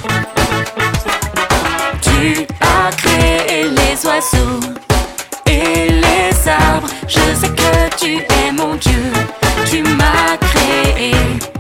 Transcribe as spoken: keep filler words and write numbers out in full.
Tu as créé les oiseaux et les arbres. Je sais que tu es mon Dieu. Tu m'as créé.